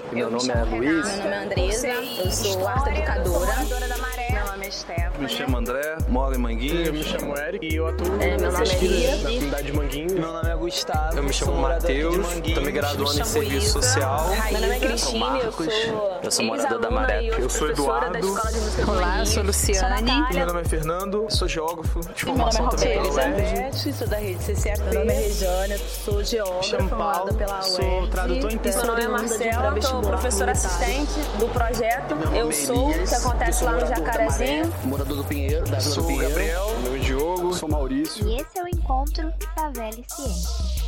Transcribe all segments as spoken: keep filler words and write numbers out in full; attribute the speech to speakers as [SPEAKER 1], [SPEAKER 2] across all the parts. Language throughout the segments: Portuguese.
[SPEAKER 1] Meu nome é Luiz.
[SPEAKER 2] Meu nome é Andresa, eu sou arte educadora.
[SPEAKER 3] Meu nome é Stephanie.
[SPEAKER 4] Me chamo André, moro em Manguinhos.
[SPEAKER 5] Eu me chamo Eric e eu atuo
[SPEAKER 2] é, meu
[SPEAKER 5] na pesquisa na comunidade de Manguinhos.
[SPEAKER 6] Meu nome é Gustavo.
[SPEAKER 1] Eu me chamo Matheus, também graduando em Serviço Social.
[SPEAKER 2] Meu nome é Cristine, eu sou
[SPEAKER 1] Eu sou morador da Maré.
[SPEAKER 5] Eu sou Eduardo.
[SPEAKER 3] Olá, eu sou Luciane.
[SPEAKER 5] Meu nome é Fernando, sou geógrafo de
[SPEAKER 2] Meu nome é
[SPEAKER 5] formação também pela U E R J.
[SPEAKER 2] Elizabeth, sou da rede C C A P. Meu nome é Regiane, sou geógrafa,
[SPEAKER 5] Me chamo Paulo,
[SPEAKER 2] pela U E R J.
[SPEAKER 5] sou tradutor intensivo.
[SPEAKER 3] Meu nome é Marcela, sou professora assistente do projeto Eu Sou, que acontece lá no Jacarezinho.
[SPEAKER 6] Morador do Pinheiro, da Vila do
[SPEAKER 5] Sou o
[SPEAKER 6] Pinheiro.
[SPEAKER 5] Gabriel, meu nome é Diogo, sou Maurício.
[SPEAKER 7] E esse é o Encontro Favela e Ciência.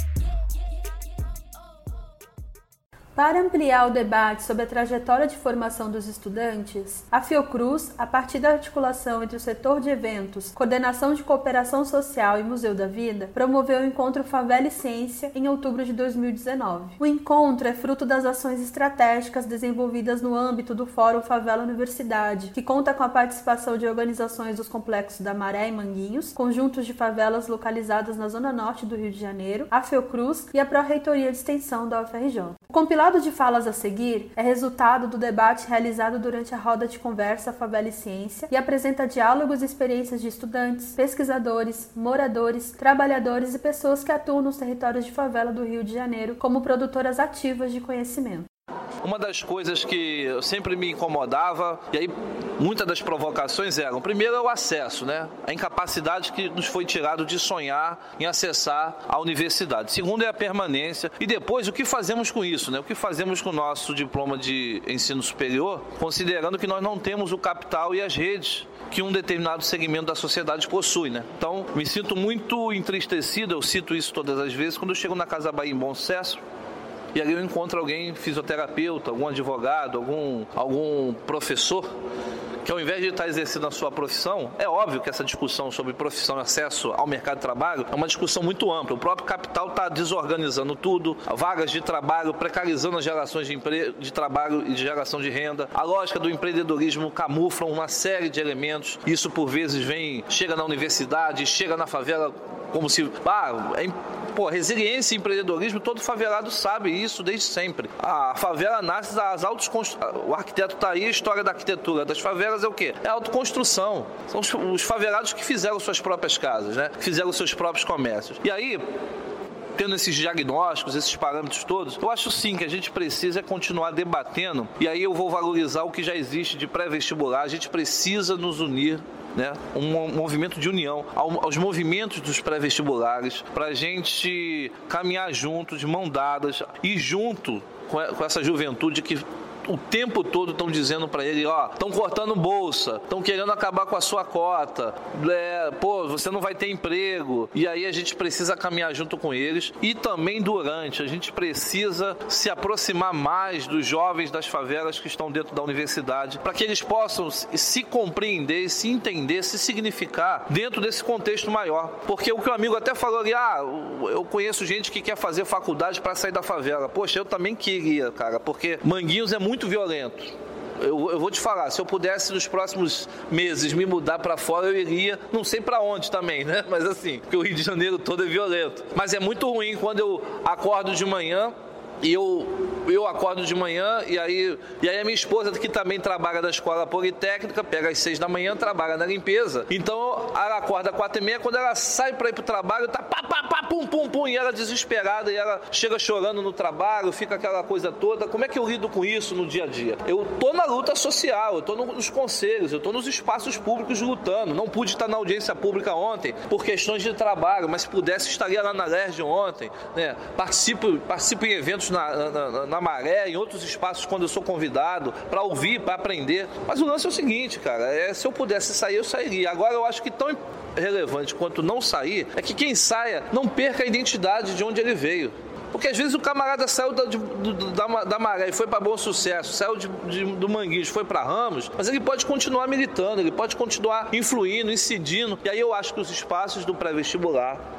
[SPEAKER 8] Para ampliar o debate sobre a trajetória de formação dos estudantes, a Fiocruz, a partir da articulação entre o setor de eventos, coordenação de cooperação social e Museu da Vida, promoveu o encontro Favela e Ciência em outubro de dois mil e dezenove. O encontro é fruto das ações estratégicas desenvolvidas no âmbito do Fórum Favela Universidade, que conta com a participação de organizações dos complexos da Maré e Manguinhos, conjuntos de favelas localizadas na zona norte do Rio de Janeiro, a Fiocruz e a Pró-Reitoria de Extensão da U F R J. O compilado de falas a seguir é resultado do debate realizado durante a roda de conversa Favela e Ciência e apresenta diálogos e experiências de estudantes, pesquisadores, moradores, trabalhadores e pessoas que atuam nos territórios de favela do Rio de Janeiro como produtoras ativas de conhecimento.
[SPEAKER 4] Uma das coisas que sempre me incomodava, e aí muitas das provocações eram, primeiro é o acesso, né? A incapacidade que nos foi tirado de sonhar em acessar a universidade. Segundo é a permanência. E depois, o que fazemos com isso, né? O que fazemos com o nosso diploma de ensino superior, considerando que nós não temos o capital e as redes que um determinado segmento da sociedade possui, né? Então, me sinto muito entristecido, eu cito isso todas as vezes, quando eu chego na Casa Bahia em Bom Sucesso, e ali eu encontro alguém, fisioterapeuta, algum advogado, algum, algum professor, que ao invés de estar exercendo a sua profissão, é óbvio que essa discussão sobre profissão e acesso ao mercado de trabalho é uma discussão muito ampla. O próprio capital está desorganizando tudo, vagas de trabalho, precarizando as gerações de, empre... de trabalho e de geração de renda. A lógica do empreendedorismo camufla uma série de elementos. Isso, por vezes, vem, chega na universidade, chega na favela como se... Ah, é Pô, resiliência e empreendedorismo, todo favelado sabe isso desde sempre. A favela nasce das autoconstruções. O arquiteto está aí, a história da arquitetura das favelas é o quê? É a autoconstrução. São os, os favelados que fizeram suas próprias casas, né? Que fizeram seus próprios comércios. E aí, tendo esses diagnósticos, esses parâmetros todos, eu acho sim que a gente precisa continuar debatendo, e aí eu vou valorizar o que já existe de pré-vestibular. A gente precisa nos unir, né? Um movimento de união aos movimentos dos pré-vestibulares, para a gente caminhar junto, de mão dadas, e junto com essa juventude que o tempo todo estão dizendo para ele, ó, estão cortando bolsa, estão querendo acabar com a sua cota, é, pô, você não vai ter emprego. E aí a gente precisa caminhar junto com eles. E também durante, a gente precisa se aproximar mais dos jovens das favelas que estão dentro da universidade, para que eles possam se compreender, se entender, se significar dentro desse contexto maior. Porque o que o amigo até falou ali, ah, eu conheço gente que quer fazer faculdade para sair da favela. Poxa, eu também queria, cara, porque Manguinhos é muito muito violento. Eu, eu vou te falar, se eu pudesse nos próximos meses me mudar para fora, eu iria, não sei para onde também, né? Mas assim, porque o Rio de Janeiro todo é violento. Mas é muito ruim quando eu acordo de manhã e eu, eu acordo de manhã e aí, e aí a minha esposa, que também trabalha na escola politécnica, pega às seis da manhã, trabalha na limpeza. Então ela acorda às quatro e meia, quando ela sai para ir pro trabalho, tá pá, pá, pá, pum, pum, pum, e ela desesperada, e ela chega chorando no trabalho, fica aquela coisa toda. Como é que eu lido com isso no dia a dia? Eu tô na luta social, eu tô nos conselhos, eu tô nos espaços públicos lutando. Não pude estar na audiência pública ontem por questões de trabalho, mas se pudesse estaria lá na L E R J ontem, né? Participo, participo em eventos Na, na, na Maré, em outros espaços quando eu sou convidado, para ouvir, para aprender. Mas o lance é o seguinte, cara, é, se eu pudesse sair, eu sairia. Agora eu acho que tão relevante quanto não sair é que quem saia não perca a identidade de onde ele veio. Porque às vezes o camarada saiu da, de, da, da Maré e foi para Bom Sucesso, saiu de, de, do Manguinhos, foi para Ramos, mas ele pode continuar militando, ele pode continuar influindo, incidindo. E aí eu acho que os espaços do pré-vestibular,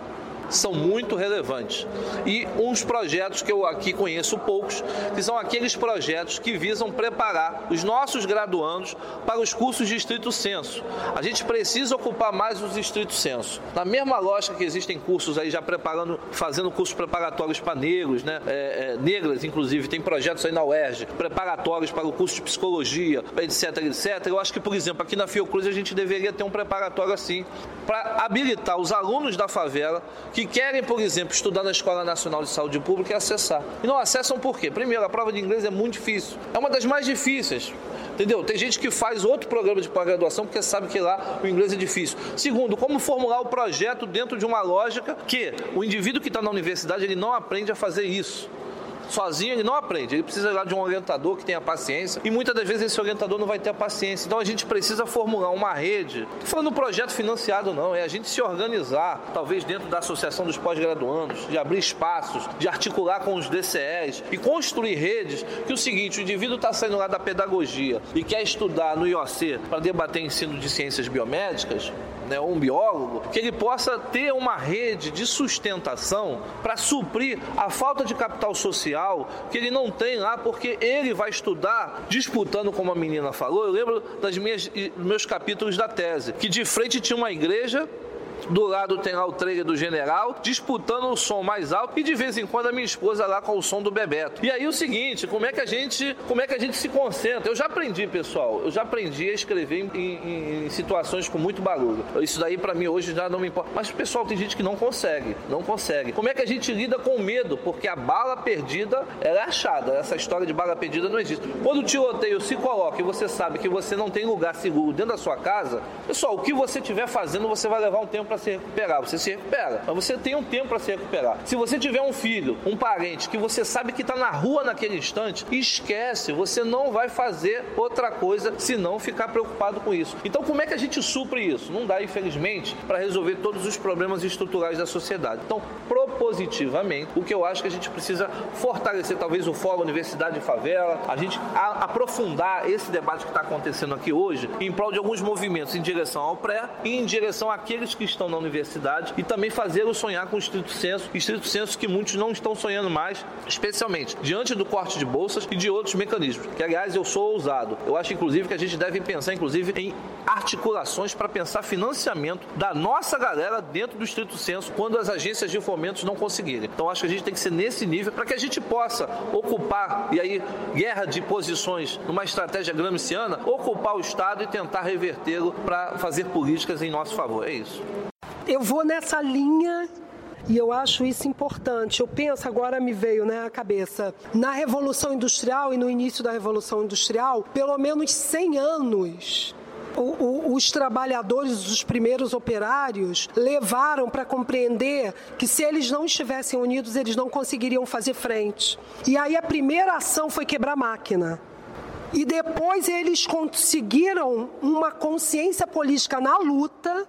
[SPEAKER 4] são muito relevantes. E uns projetos que eu aqui conheço poucos, que são aqueles projetos que visam preparar os nossos graduandos para os cursos de estrito senso. A gente precisa ocupar mais os estrito senso. Na mesma lógica que existem cursos aí já preparando, fazendo cursos preparatórios para negros, né? É, é, negras, inclusive, tem projetos aí na U E R J, preparatórios para o curso de psicologia, etc, etcétera. Eu acho que, por exemplo, aqui na Fiocruz a gente deveria ter um preparatório assim, para habilitar os alunos da favela que querem, por exemplo, estudar na Escola Nacional de Saúde Pública e acessar. E não acessam por quê? Primeiro, a prova de inglês é muito difícil. É uma das mais difíceis. Entendeu? Tem gente que faz outro programa de pós-graduação porque sabe que lá o inglês é difícil. Segundo, como formular o projeto dentro de uma lógica que o indivíduo que está na universidade ele não aprende a fazer isso. Sozinho ele não aprende, ele precisa lá de um orientador que tenha paciência e muitas das vezes esse orientador não vai ter a paciência. Então a gente precisa formular uma rede, não falando um projeto financiado não, é a gente se organizar, talvez dentro da associação dos pós-graduandos, de abrir espaços, de articular com os D C Es e construir redes que o seguinte, o indivíduo está saindo lá da pedagogia e quer estudar no I O C para debater ensino de ciências biomédicas, né, ou um biólogo, que ele possa ter uma rede de sustentação para suprir a falta de capital social que ele não tem lá, porque ele vai estudar disputando, como a menina falou. Eu lembro das minhas, dos meus capítulos da tese, que de frente tinha uma igreja, do lado tem lá o trailer do general, disputando o som mais alto e de vez em quando a minha esposa lá com o som do Bebeto. E aí o seguinte, como é que a gente, como é que a gente se concentra? Eu já aprendi, pessoal, eu já aprendi a escrever em, em, em situações com muito barulho. Isso daí pra mim hoje já não me importa. Mas, pessoal, tem gente que não consegue, não consegue. Como é que a gente lida com o medo? Porque a bala perdida, ela é achada. Essa história de bala perdida não existe. Quando o tiroteio se coloca e você sabe que você não tem lugar seguro dentro da sua casa, pessoal, o que você estiver fazendo, você vai levar um tempo para se recuperar, você se recupera, mas você tem um tempo para se recuperar. Se você tiver um filho, um parente que você sabe que está na rua naquele instante, esquece, você não vai fazer outra coisa se não ficar preocupado com isso. Então como é que a gente supre isso? Não dá, infelizmente, para resolver todos os problemas estruturais da sociedade. Então, propositivamente, o que eu acho que a gente precisa fortalecer, talvez o Fórum Universidade e Favela, a gente a, aprofundar esse debate que está acontecendo aqui hoje em prol de alguns movimentos em direção ao pré e em direção àqueles que estão na universidade e também fazê-lo sonhar com o estrito senso, estrito senso que muitos não estão sonhando mais, especialmente diante do corte de bolsas e de outros mecanismos, que aliás eu sou ousado. Eu acho inclusive que a gente deve pensar inclusive em articulações para pensar financiamento da nossa galera dentro do estrito senso quando as agências de fomentos não conseguirem. Então acho que a gente tem que ser nesse nível para que a gente possa ocupar, e aí guerra de posições numa estratégia gramsciana, ocupar o Estado e tentar revertê-lo para fazer políticas em nosso favor. É isso.
[SPEAKER 9] Eu vou nessa linha e eu acho isso importante. Eu penso, agora me veio, né, à cabeça, na Revolução Industrial e no início da Revolução Industrial, pelo menos cem anos, o, o, os trabalhadores, os primeiros operários, levaram para compreender que se eles não estivessem unidos, eles não conseguiriam fazer frente. E aí a primeira ação foi quebrar a máquina. E depois eles conseguiram uma consciência política na luta,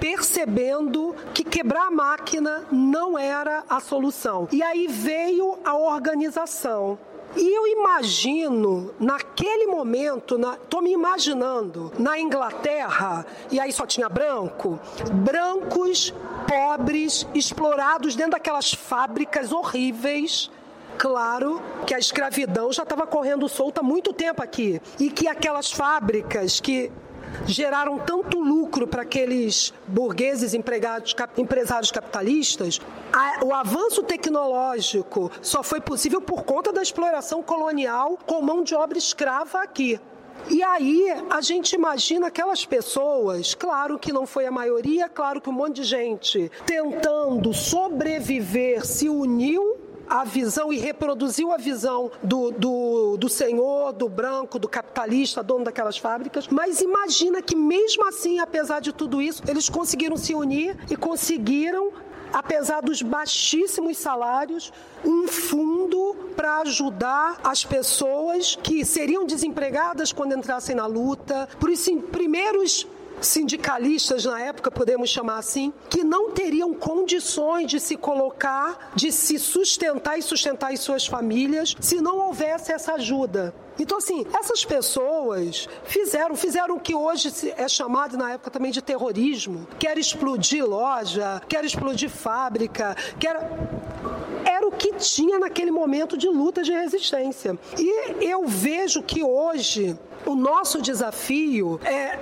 [SPEAKER 9] percebendo que quebrar a máquina não era a solução. E aí veio a organização. E eu imagino, naquele momento, estou me imaginando, na Inglaterra, e aí só tinha branco, brancos, pobres, explorados dentro daquelas fábricas horríveis. Claro que a escravidão já estava correndo solta há muito tempo aqui. E que aquelas fábricas que geraram tanto lucro para aqueles burgueses empregados, cap, empresários capitalistas, a, o avanço tecnológico só foi possível por conta da exploração colonial com mão de obra escrava aqui. E aí a gente imagina aquelas pessoas, claro que não foi a maioria, claro que um monte de gente tentando sobreviver se uniu a visão e reproduziu a visão do, do, do senhor, do branco, do capitalista, dono daquelas fábricas. Mas imagina que mesmo assim, apesar de tudo isso, eles conseguiram se unir e conseguiram, apesar dos baixíssimos salários, um fundo para ajudar as pessoas que seriam desempregadas quando entrassem na luta. Por isso, em primeiros sindicalistas na época, podemos chamar assim, que não teriam condições de se colocar, de se sustentar e sustentar as suas famílias se não houvesse essa ajuda. Então, assim, essas pessoas fizeram, fizeram o que hoje é chamado, na época também, de terrorismo. Quer explodir loja, quer explodir fábrica, quer... Era o que tinha naquele momento de luta de resistência. E eu vejo que hoje o nosso desafio é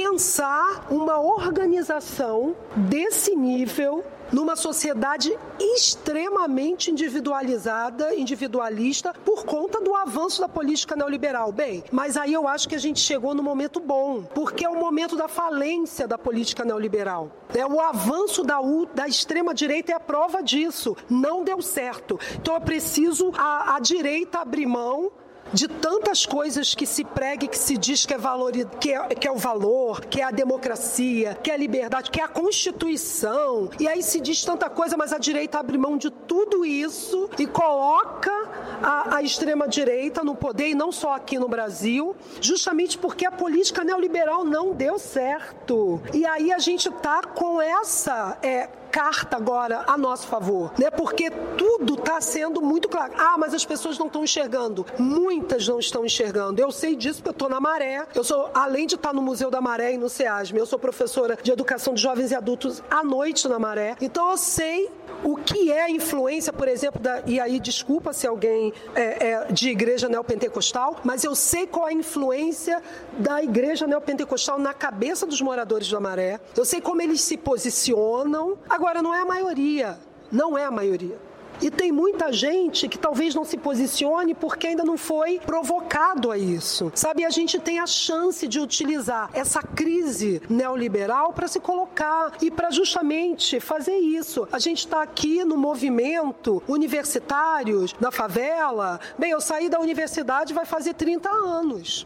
[SPEAKER 9] pensar uma organização desse nível numa sociedade extremamente individualizada, individualista, por conta do avanço da política neoliberal. Bem, mas aí eu acho que a gente chegou no momento bom, porque é o momento da falência da política neoliberal. É, o avanço da, da extrema-direita é a prova disso. Não deu certo. Então é preciso a, a direita abrir mão de tantas coisas que se prega e que se diz que é, valor, que, é, que é o valor, que é a democracia, que é a liberdade, que é a Constituição. E aí se diz tanta coisa, mas a direita abre mão de tudo isso e coloca a, a extrema-direita no poder, e não só aqui no Brasil, justamente porque a política neoliberal não deu certo. E aí a gente está com essa... É, carta agora a nosso favor, né? Porque tudo está sendo muito claro. Ah, mas as pessoas não estão enxergando. Muitas não estão enxergando. Eu sei disso porque eu estou na Maré. Eu sou, além de estar no Museu da Maré e no SEASM, eu sou professora de educação de jovens e adultos à noite na Maré. Então eu sei o que é a influência, por exemplo, da, e aí desculpa se alguém é, é de igreja neopentecostal, mas eu sei qual é a influência da igreja neopentecostal na cabeça dos moradores da Maré. Eu sei como eles se posicionam. Agora, não é a maioria, não é a maioria. E tem muita gente que talvez não se posicione porque ainda não foi provocado a isso. Sabe, a gente tem a chance de utilizar essa crise neoliberal para se colocar e para justamente fazer isso. A gente está aqui no movimento universitários, na favela. Bem, eu saí da universidade vai fazer trinta anos.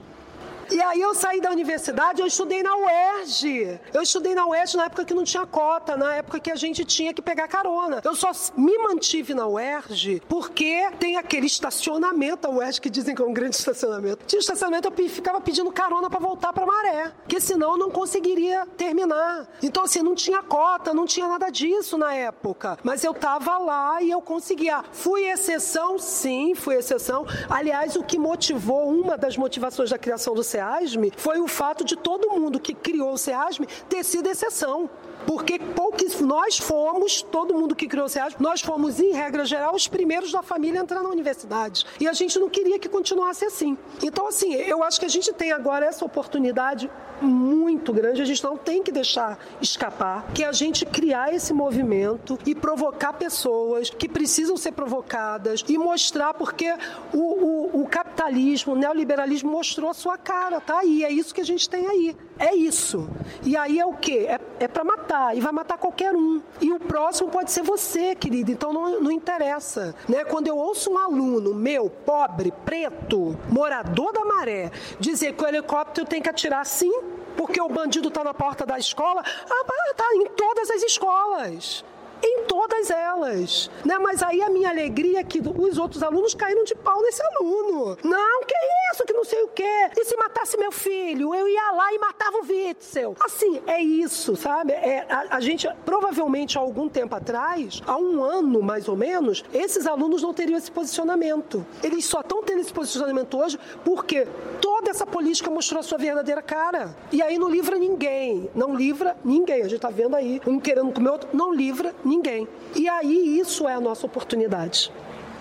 [SPEAKER 9] E aí eu saí da universidade, eu estudei na U E R J. Eu estudei na U E R J na época que não tinha cota, na época que a gente tinha que pegar carona. Eu só me mantive na U E R J porque tem aquele estacionamento, a U E R J que dizem que é um grande estacionamento. Tinha estacionamento, eu ficava pedindo carona para voltar para Maré, porque senão eu não conseguiria terminar. Então, assim, não tinha cota, não tinha nada disso na época. Mas eu tava lá e eu conseguia. Fui exceção? Sim, fui exceção. Aliás, o que motivou, uma das motivações da criação do SEASM foi o fato de todo mundo que criou o SEASM ter sido exceção. Porque poucos, nós fomos, todo mundo que criou o SEASM, nós fomos, em regra geral, os primeiros da família a entrar na universidade. E a gente não queria que continuasse assim. Então, assim, eu acho que a gente tem agora essa oportunidade muito grande, a gente não tem que deixar escapar, que é a gente criar esse movimento e provocar pessoas que precisam ser provocadas e mostrar, porque o, o, o capitalismo, o neoliberalismo mostrou a sua cara, tá aí, é isso que a gente tem aí, é isso. E aí é o quê? É, é para matar, e vai matar qualquer um. E o próximo pode ser você, querido, então não, não interessa. Né? Quando eu ouço um aluno meu, pobre, preto, morador da Maré, dizer que o helicóptero tem que atirar sim, porque o bandido está na porta da escola, ah, tá em todas as escolas. Em todas elas. Né? Mas aí a minha alegria é que os outros alunos caíram de pau nesse aluno. Não, que isso, que não sei o quê. E se matasse meu filho, eu ia lá e matava o Witzel. Assim, é isso, sabe? É, a, a gente, provavelmente, há algum tempo atrás, há um ano mais ou menos, esses alunos não teriam esse posicionamento. Eles só estão tendo esse posicionamento hoje porque toda essa política mostrou a sua verdadeira cara. E aí não livra ninguém. Não livra ninguém. A gente está vendo aí, um querendo comer outro, não livra ninguém. Ninguém. E aí isso é a nossa oportunidade.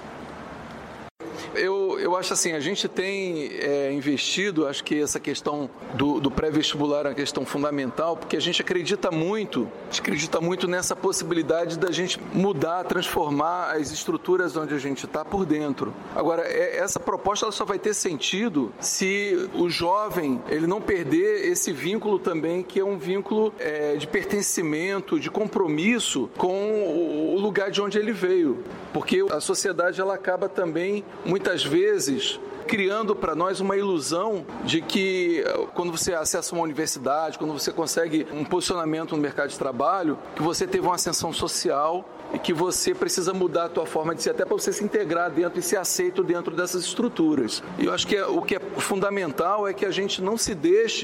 [SPEAKER 5] Eu, eu acho assim, a gente tem é, investido, acho que essa questão do, do pré-vestibular é uma questão fundamental, porque a gente acredita muito, a gente acredita muito nessa possibilidade da gente mudar, transformar as estruturas onde a gente está por dentro. Agora, é, essa proposta ela só vai ter sentido se o jovem ele não perder esse vínculo também, que é um vínculo é, de pertencimento, de compromisso com o lugar de onde ele veio. Porque a sociedade ela acaba também, muitas vezes, criando para nós uma ilusão de que quando você acessa uma universidade, quando você consegue um posicionamento no mercado de trabalho, que você teve uma ascensão social e que você precisa mudar a tua forma de ser, até para você se integrar dentro e ser aceito dentro dessas estruturas. E eu acho que é, o que é fundamental é que a gente não se deixe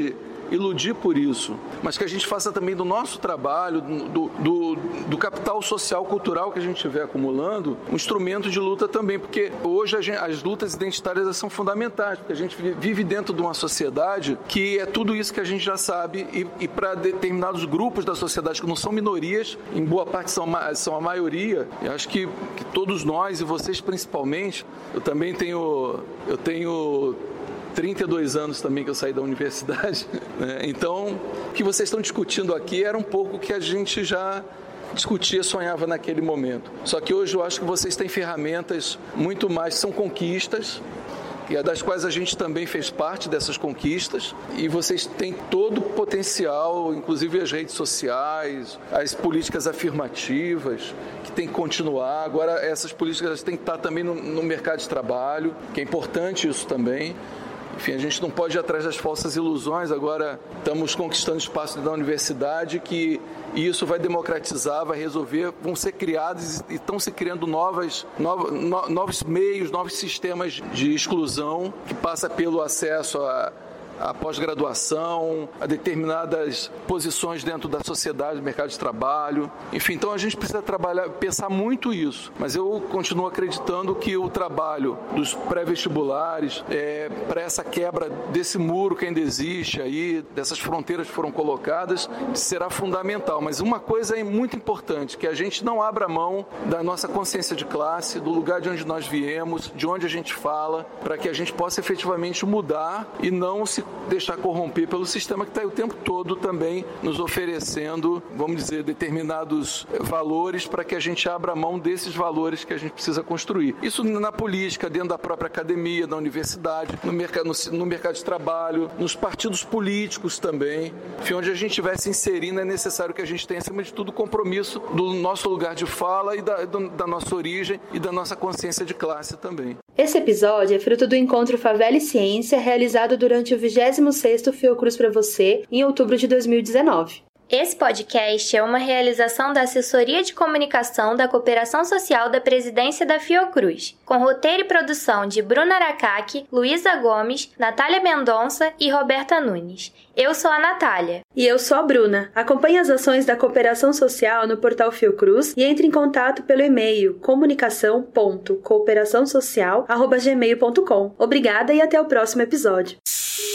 [SPEAKER 5] iludir por isso, mas que a gente faça também do nosso trabalho, do, do, do capital social, cultural que a gente estiver acumulando, um instrumento de luta também, porque hoje a gente, as lutas identitárias são fundamentais, porque a gente vive dentro de uma sociedade que é tudo isso que a gente já sabe e, e para determinados grupos da sociedade que não são minorias, em boa parte são, são a maioria, eu acho que, que todos nós e vocês principalmente, eu também tenho, eu tenho trinta e dois anos também que eu saí da universidade, né? Então, o que vocês estão discutindo aqui era um pouco o que a gente já discutia, sonhava naquele momento. Só que hoje eu acho que vocês têm ferramentas muito mais, são conquistas, e das quais a gente também fez parte dessas conquistas, e vocês têm todo o potencial, inclusive as redes sociais, as políticas afirmativas, que tem que continuar. Agora, essas políticas têm que estar também no, no mercado de trabalho, que é importante isso também. Enfim, a gente não pode ir atrás das falsas ilusões. Agora estamos conquistando espaço da universidade, que isso vai democratizar, vai resolver, vão ser criados e estão se criando novas, novos, novos meios, novos sistemas de exclusão, que passa pelo acesso a a pós-graduação, a determinadas posições dentro da sociedade, do mercado de trabalho. Enfim, então a gente precisa trabalhar, pensar muito isso. Mas eu continuo acreditando que o trabalho dos pré-vestibulares, é, para essa quebra desse muro que ainda existe aí, dessas fronteiras que foram colocadas, será fundamental. Mas uma coisa é muito importante, que a gente não abra mão da nossa consciência de classe, do lugar de onde nós viemos, de onde a gente fala, para que a gente possa efetivamente mudar e não se deixar corromper pelo sistema que está aí o tempo todo também nos oferecendo, vamos dizer, determinados valores para que a gente abra mão desses valores que a gente precisa construir. Isso na política, dentro da própria academia, da universidade, no mercado, no, no mercado de trabalho, nos partidos políticos também. Enfim, onde a gente estiver se inserindo, é necessário que a gente tenha, acima de tudo, compromisso do nosso lugar de fala e da, do, da nossa origem e da nossa consciência de classe também.
[SPEAKER 8] Esse episódio é fruto do encontro Favela e Ciência, realizado durante o vigésimo sexto Fiocruz para Você, em outubro de dois mil e dezenove.
[SPEAKER 7] Esse podcast é uma realização da Assessoria de Comunicação da Cooperação Social da Presidência da Fiocruz, com roteiro e produção de Bruna Aracaki, Luísa Gomes, Natália Mendonça e Roberta Nunes. Eu sou a Natália.
[SPEAKER 8] E eu sou a Bruna. Acompanhe as ações da Cooperação Social no portal Fiocruz e entre em contato pelo e-mail comunicação ponto cooperação social arroba gmail ponto com. Obrigada e até o próximo episódio.